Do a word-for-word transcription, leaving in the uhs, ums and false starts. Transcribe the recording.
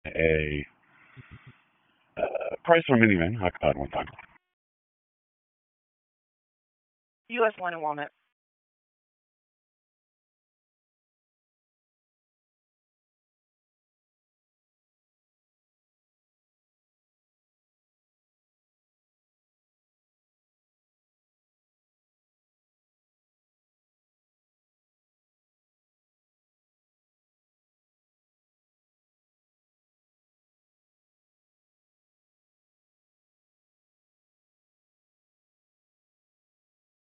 a uh, Chrysler minivan occupied one time. U S one in Walnut.